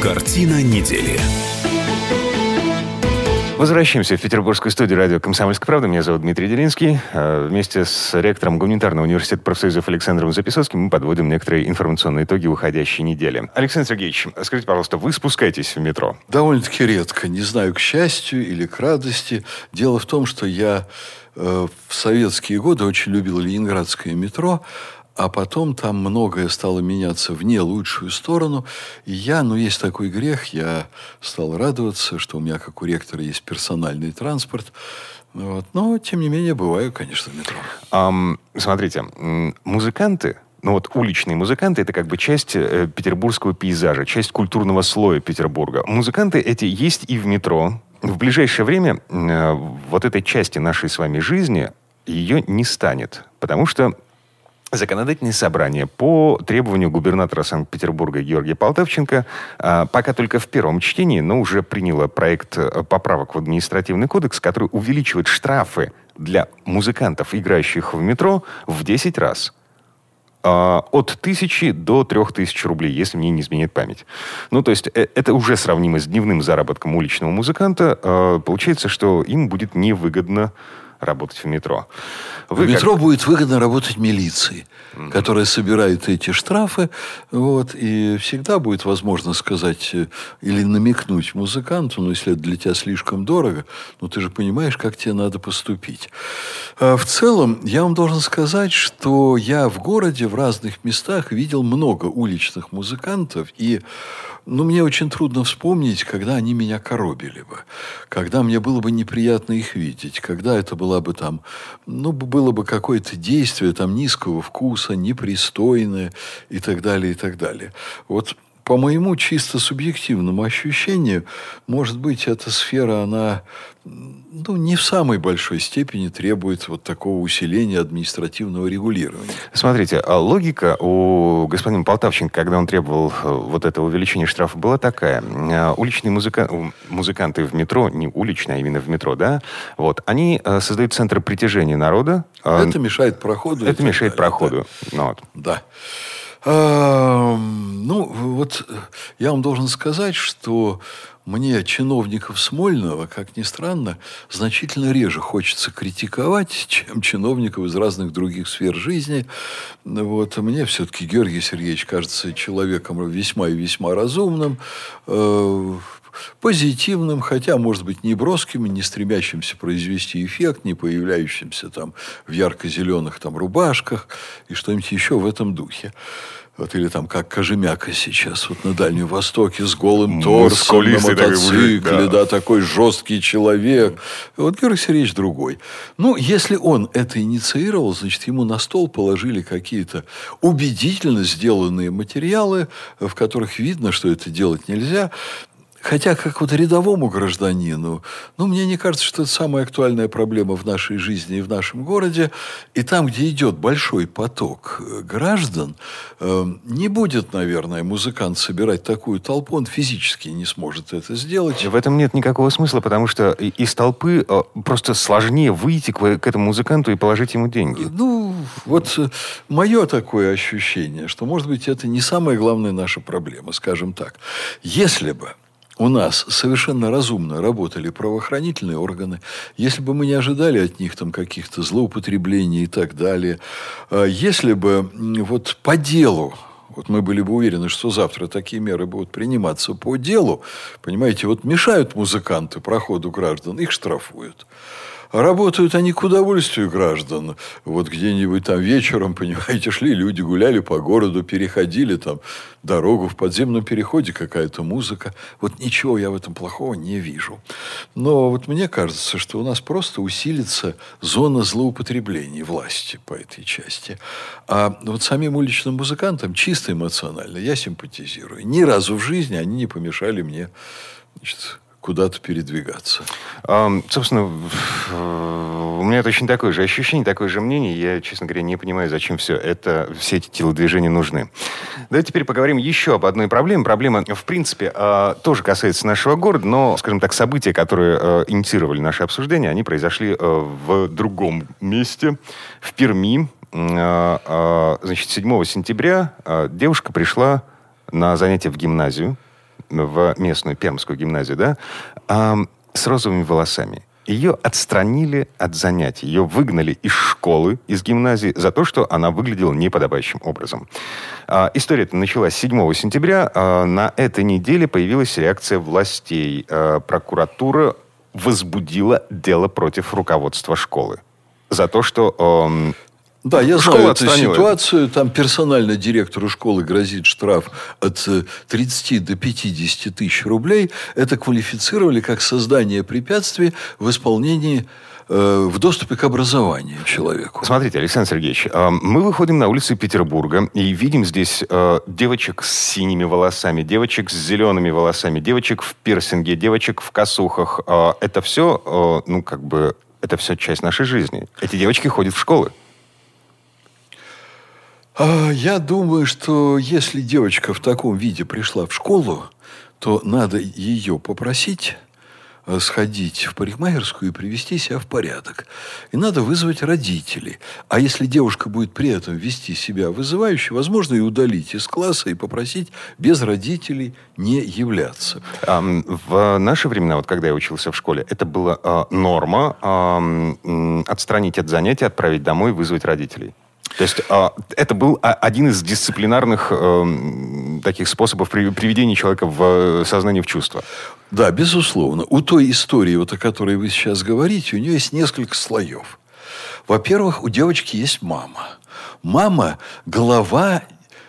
Картина недели. Возвращаемся в петербургскую студию радио «Комсомольская правда». Меня зовут Дмитрий Делинский. Вместе с ректором Гуманитарного университета профсоюзов Александром Записоцким мы подводим некоторые информационные итоги уходящей недели. Александр Сергеевич, скажите, пожалуйста, вы спускаетесь в метро? Довольно-таки редко. Не знаю, к счастью или к радости. Дело в том, что я в советские годы очень любил ленинградское метро. А потом там многое стало меняться в не лучшую сторону. И есть такой грех, я стал радоваться, что у меня, как у ректора, есть персональный транспорт. Но, тем не менее, бываю, конечно, в метро. Смотрите, музыканты, уличные музыканты, это как бы часть петербургского пейзажа, часть культурного слоя Петербурга. Музыканты эти есть и в метро. В ближайшее время вот этой части нашей с вами жизни ее не станет, потому что Законодательное собрание по требованию губернатора Санкт-Петербурга Георгия Полтавченко пока только в первом чтении, но уже приняло проект поправок в административный кодекс, который увеличивает штрафы для музыкантов, играющих в метро, в 10 раз. От 1000 до 3000 рублей, если мне не изменяет память. То есть это уже сравнимо с дневным заработком уличного музыканта. Получается, что им будет невыгодно работать в метро. В метро будет выгодно работать милиции, которая собирает эти штрафы. И всегда будет возможно сказать или намекнуть музыканту, если это для тебя слишком дорого, ты же понимаешь, как тебе надо поступить. В целом, я вам должен сказать, что я в городе в разных местах видел много уличных музыкантов, и мне очень трудно вспомнить, когда они меня коробили бы, когда мне было бы неприятно их видеть, когда это было бы было бы какое-то действие низкого вкуса, непристойное и так далее, и так далее. По моему чисто субъективному ощущению, может быть, эта сфера, она не в самой большой степени требует такого усиления административного регулирования. Смотрите, логика у господина Полтавченко, когда он требовал этого увеличения штрафа, была такая. Уличные музыканты в метро, не уличные, а именно в метро, да, они создают центр притяжения народа. Это мешает проходу. Это мешает проходу. Да. Я вам должен сказать, что мне чиновников Смольного, как ни странно, значительно реже хочется критиковать, чем чиновников из разных других сфер жизни. Мне все-таки Георгий Сергеевич кажется человеком весьма и весьма разумным, позитивным, хотя, может быть, не броским, не стремящимся произвести эффект, не появляющимся в ярко-зеленых рубашках и что-нибудь еще в этом духе. Или как Кожемяка сейчас на Дальнем Востоке с голым торсом на мотоцикле, такой жесткий человек. Георгий Сергеевич другой. Если он это инициировал, значит, ему на стол положили какие-то убедительно сделанные материалы, в которых видно, что это делать нельзя. Хотя, как рядовому гражданину, мне не кажется, что это самая актуальная проблема в нашей жизни и в нашем городе. И там, где идет большой поток граждан, не будет, наверное, музыкант собирать такую толпу, он физически не сможет это сделать. В этом нет никакого смысла, потому что из толпы просто сложнее выйти к этому музыканту и положить ему деньги. Мое такое ощущение, что, может быть, это не самая главная наша проблема, скажем так. Если бы у нас совершенно разумно работали правоохранительные органы, если бы мы не ожидали от них каких-то злоупотреблений и так далее, если бы по делу, мы были бы уверены, что завтра такие меры будут приниматься по делу, понимаете, мешают музыканты проходу граждан, их штрафуют. Работают они к удовольствию граждан. Где-нибудь вечером, понимаете, шли люди, гуляли по городу, переходили дорогу, в подземном переходе какая-то музыка. Ничего я в этом плохого не вижу. Но мне кажется, что у нас просто усилится зона злоупотреблений власти по этой части. А самим уличным музыкантам чисто эмоционально я симпатизирую. Ни разу в жизни они не помешали мне, куда-то передвигаться. Собственно, у меня точно такое же ощущение, такое же мнение. Я, честно говоря, не понимаю, зачем все эти телодвижения нужны. Давайте теперь поговорим еще об одной проблеме. Проблема, в принципе, тоже касается нашего города, но, скажем так, события, которые инициировали наше обсуждение, они произошли в другом месте, в Перми. 7 сентября девушка пришла на занятия в гимназию. в местную пермскую гимназию, да, с розовыми волосами. Ее отстранили от занятий. Ее выгнали из школы, из гимназии, за то, что она выглядела неподобающим образом. История-то началась 7 сентября. На этой неделе появилась реакция властей. Прокуратура возбудила дело против руководства школы. За то, что... Да, я школа знаю эту отстранила. ситуацию. Там персонально директору школы грозит штраф от 30 до 50 тысяч рублей. Это квалифицировали как создание препятствий в исполнении, в доступе к образованию человеку. Смотрите, Александр Сергеевич, мы выходим на улицы Петербурга и видим здесь девочек с синими волосами, девочек с зелеными волосами, девочек в пирсинге, девочек в косухах. Это все, это все часть нашей жизни. Эти девочки ходят в школы. Я думаю, что если девочка в таком виде пришла в школу, то надо ее попросить сходить в парикмахерскую и привести себя в порядок. И надо вызвать родителей. А если девушка будет при этом вести себя вызывающе, возможно, и удалить из класса и попросить без родителей не являться. В наши времена, вот когда я учился в школе, это была норма отстранить от занятий, отправить домой, вызвать родителей. То есть это был один из дисциплинарных таких способов приведения человека в сознание, в чувство. Да, безусловно. У той истории, вот о которой вы сейчас говорите, у нее есть несколько слоев. Во-первых, у девочки есть мама. Мама – глава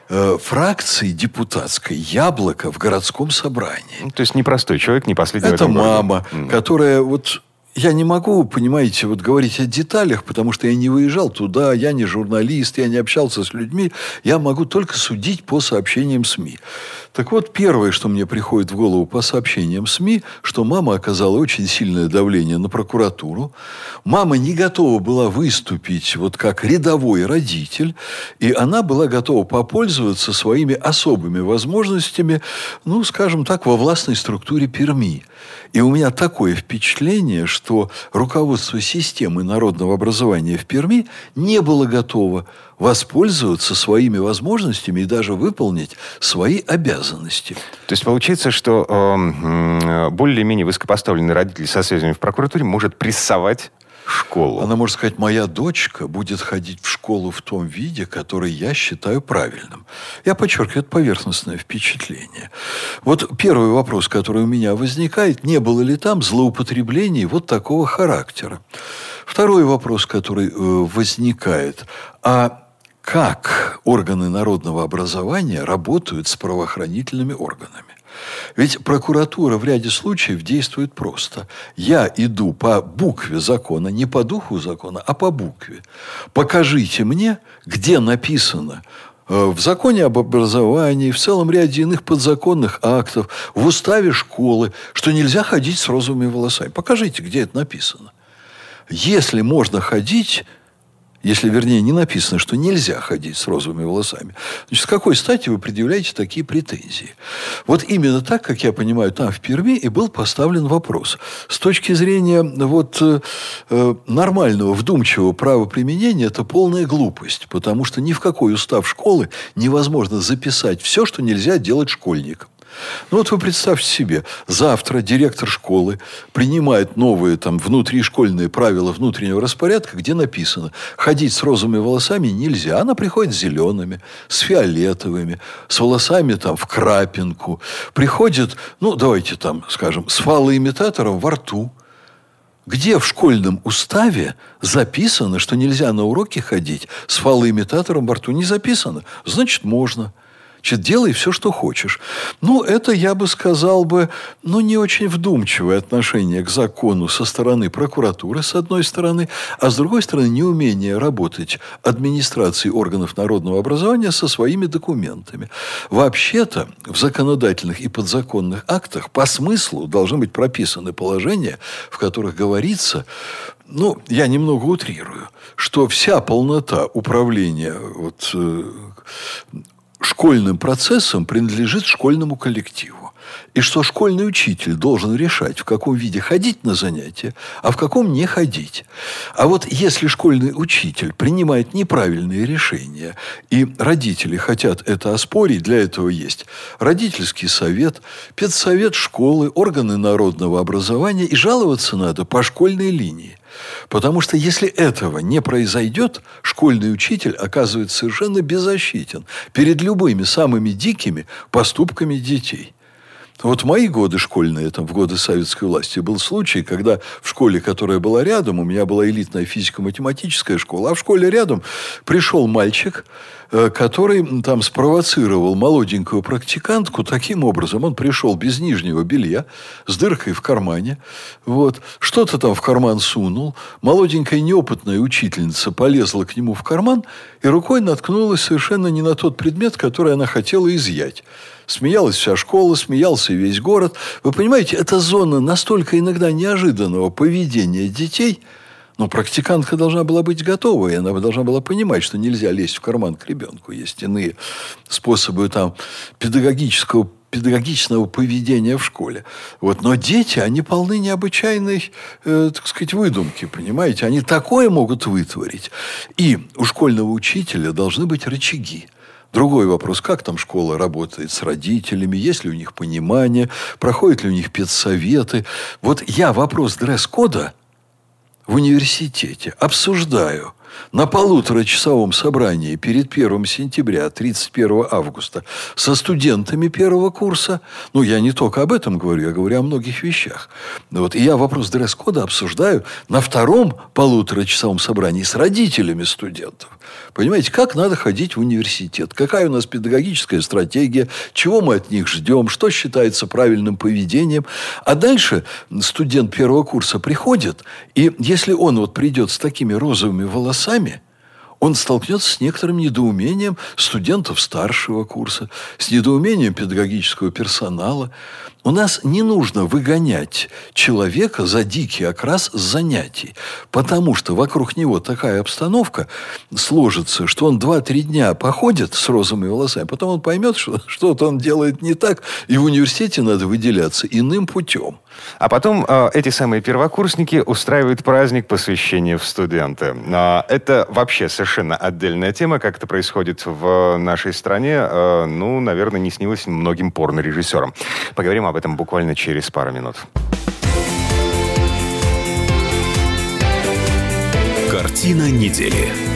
фракции депутатской «Яблоко» в городском собрании. То есть непростой человек, не последний в Это этом городе. мама, которая вот... Я не могу, понимаете, вот говорить о деталях, потому что я не выезжал туда, я не журналист, я не общался с людьми. Я могу только судить по сообщениям СМИ. Так вот, первое, что мне приходит в голову по сообщениям СМИ, что мама оказала очень сильное давление на прокуратуру. Мама не готова была выступить вот как рядовой родитель, и она была готова попользоваться своими особыми возможностями, ну, скажем так, во властной структуре Перми. И у меня такое впечатление, что руководство системы народного образования в Перми не было готово воспользоваться своими возможностями и даже выполнить свои обязанности. То есть получается, что более-менее высокопоставленный родитель со связями в прокуратуре может прессовать школу. Она может сказать: моя дочка будет ходить в школу в том виде, который я считаю правильным. Я подчеркиваю, это поверхностное впечатление. Вот первый вопрос, который у меня возникает: не было ли там злоупотреблений вот такого характера? Второй вопрос, который возникает: а как органы народного образования работают с правоохранительными органами? Ведь прокуратура в ряде случаев действует просто. Я иду по букве закона, не по духу закона, а по букве. Покажите мне, где написано в законе об образовании, в целом ряде иных подзаконных актов, в уставе школы, что нельзя ходить с розовыми волосами. Покажите, где это написано. Если можно ходить... Если, вернее, не написано, что нельзя ходить с розовыми волосами, значит, с какой стати вы предъявляете такие претензии? Вот именно так, как я понимаю, там в Перми и был поставлен вопрос. С точки зрения нормального, вдумчивого правоприменения, это полная глупость, потому что ни в какой устав школы невозможно записать все, что нельзя делать школьникам. Ну вот вы представьте себе, завтра директор школы принимает новые внутришкольные правила внутреннего распорядка, где написано: ходить с розовыми волосами нельзя. Она приходит с зелеными, с фиолетовыми, с волосами в крапинку. Приходит, давайте скажем, с фалоимитатором во рту. Где в школьном уставе записано, что нельзя на уроки ходить с фалоимитатором во рту? Не записано. Значит, можно. Значит, делай все, что хочешь. Это, я бы сказал, не очень вдумчивое отношение к закону со стороны прокуратуры, с одной стороны, а с другой стороны, неумение работать администрации органов народного образования со своими документами. Вообще-то, в законодательных и подзаконных актах по смыслу должны быть прописаны положения, в которых говорится, я немного утрирую, что вся полнота управления школьным процессом принадлежит школьному коллективу. И что школьный учитель должен решать, в каком виде ходить на занятия, а в каком не ходить. А вот если школьный учитель принимает неправильные решения, и родители хотят это оспорить, для этого есть родительский совет, педсовет школы, органы народного образования, и жаловаться надо по школьной линии. Потому что если этого не произойдет, школьный учитель оказывается совершенно беззащитен перед любыми самыми дикими поступками детей. Вот в мои годы школьные, в годы советской власти, был случай, когда в школе, которая была рядом, у меня была элитная физико-математическая школа, а в школе рядом пришел мальчик, который там спровоцировал молоденькую практикантку таким образом. Он пришел без нижнего белья, с дыркой в кармане, вот, что-то там в карман сунул, молоденькая неопытная учительница полезла к нему в карман и рукой наткнулась совершенно не на тот предмет, который она хотела изъять. Смеялась вся школа, смеялся весь город. Вы понимаете, это зона настолько иногда неожиданного поведения детей. Но практикантка должна была быть готова, и она должна была понимать, что нельзя лезть в карман к ребенку. Есть иные способы педагогического поведения в школе. Вот. Но дети, они полны необычайной, выдумки, понимаете? Они такое могут вытворить. И у школьного учителя должны быть рычаги. Другой вопрос, как там школа работает с родителями, есть ли у них понимание, проходят ли у них педсоветы. Вот я вопрос дресс-кода в университете обсуждаю на 1,5-часовом собрании перед 1 сентября, 31 августа со студентами первого курса. Я не только об этом говорю, я говорю о многих вещах. Вот. И я вопрос дресс-кода обсуждаю на 2-м 1,5-часовом собрании с родителями студентов. Понимаете, как надо ходить в университет, какая у нас педагогическая стратегия, чего мы от них ждем, что считается правильным поведением. А дальше студент первого курса приходит, и если он придет с такими розовыми волосами, он столкнется с некоторым недоумением студентов старшего курса, с недоумением педагогического персонала. У нас не нужно выгонять человека за дикий окрас с занятий, потому что вокруг него такая обстановка сложится, что он 2-3 дня походит с розовыми волосами, потом он поймет, что что-то он делает не так, и в университете надо выделяться иным путем. А потом эти самые первокурсники устраивают праздник посвящения в студенты. Это вообще совершенно отдельная тема, как это происходит в нашей стране. Наверное, не снилось многим порнорежиссерам. Поговорим об этом буквально через пару минут. Картина недели.